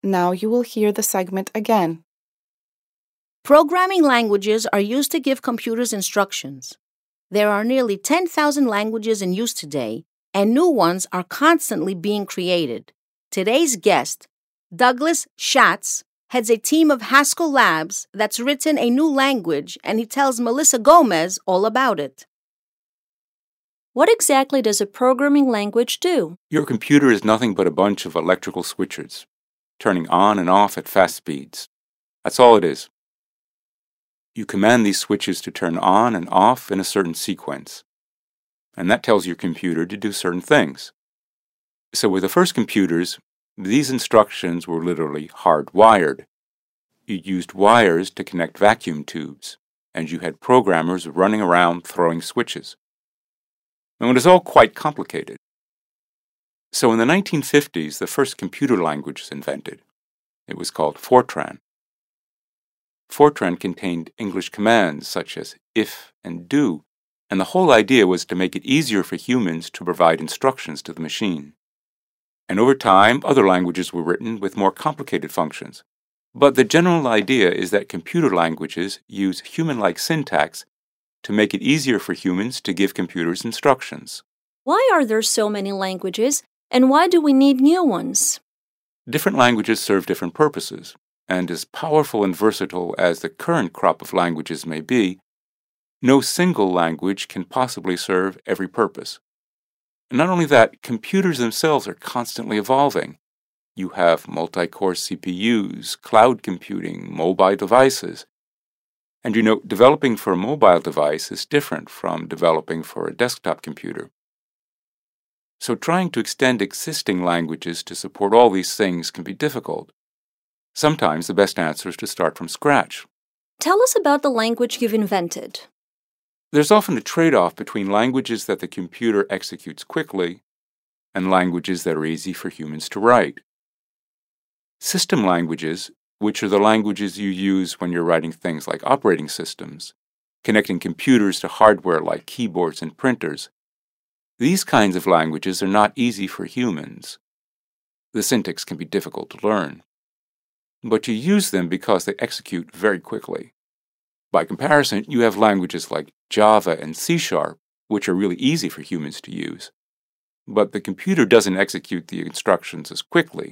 Now you will hear the segment again. Programming languages are used to give computers instructions. There are nearly 10,000 languages in use today, and new ones are constantly being created. Today's guest, Douglas Schatz, heads a team of Haskell Labs that's written a new language, and he tells Melissa Gomez all about it. What exactly does a programming language do? Your computer is nothing but a bunch of electrical switches, turning on and off at fast speeds. That's all it is. You command these switches to turn on and off in a certain sequence, and that tells your computer to do certain things. So with the first computers, these instructions were literally hardwired. You used wires to connect vacuum tubes, and you had programmers running around throwing switches. And it was all quite complicated. So in the 1950s, the first computer language was invented. It was called Fortran. Fortran contained English commands such as if and do, and the whole idea was to make it easier for humans to provide instructions to the machine. And over time, other languages were written with more complicated functions. But the general idea is that computer languages use human-like syntax to make it easier for humans to give computers instructions. Why are there so many languages, and why do we need new ones? Different languages serve different purposes, and as powerful and versatile as the current crop of languages may be, no single language can possibly serve every purpose. And not only that, computers themselves are constantly evolving. You have multi-core CPUs, cloud computing, mobile devices. And developing for a mobile device is different from developing for a desktop computer. So trying to extend existing languages to support all these things can be difficult. Sometimes the best answer is to start from scratch. Tell us about the language you've invented. There's often a trade-off between languages that the computer executes quickly and languages that are easy for humans to write. System languages, which are the languages you use when you're writing things like operating systems, connecting computers to hardware like keyboards and printers, these kinds of languages are not easy for humans. The syntax can be difficult to learn. But you use them because they execute very quickly. By comparison, you have languages like Java and C#, which are really easy for humans to use. But the computer doesn't execute the instructions as quickly.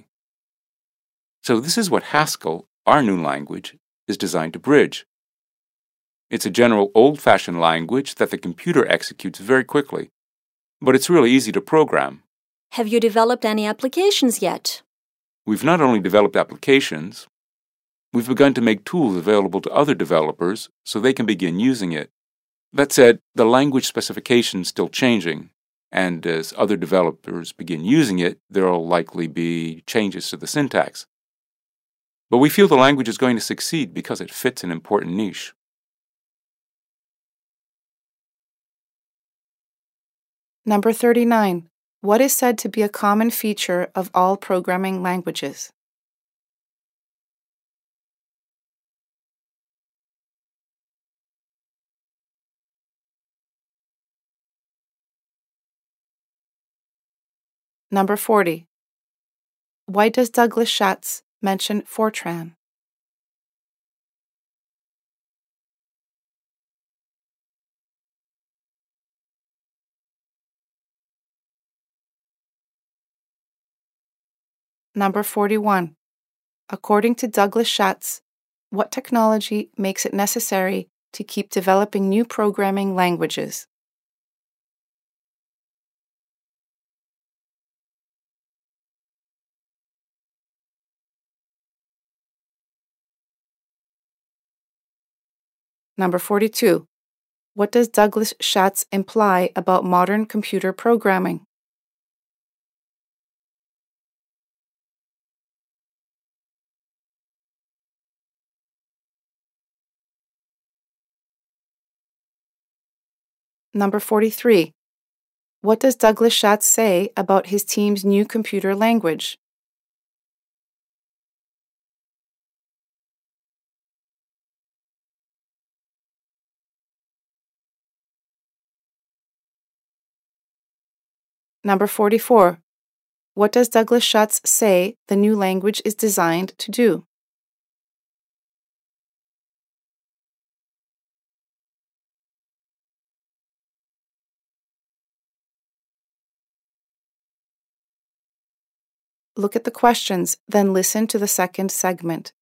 So this is what Haskell, our new language, is designed to bridge. It's a general old-fashioned language that the computer executes very quickly, but it's really easy to program. Have you developed any applications yet? We've not only developed applications, we've begun to make tools available to other developers so they can begin using it. That said, the language specification is still changing, and as other developers begin using it, there will likely be changes to the syntax. But we feel the language is going to succeed because it fits an important niche. Number 39. What is said to be a common feature of all programming languages? Number 40. Why does Douglas Schatz mention Fortran? Number 41. According to Douglas Schatz, what technology makes it necessary to keep developing new programming languages? Number 42. What does Douglas Schatz imply about modern computer programming? Number 43. What does Douglas Schatz say about his team's new computer language? Number 44. What does Douglas Schatz say the new language is designed to do? Look at the questions, then listen to the second segment.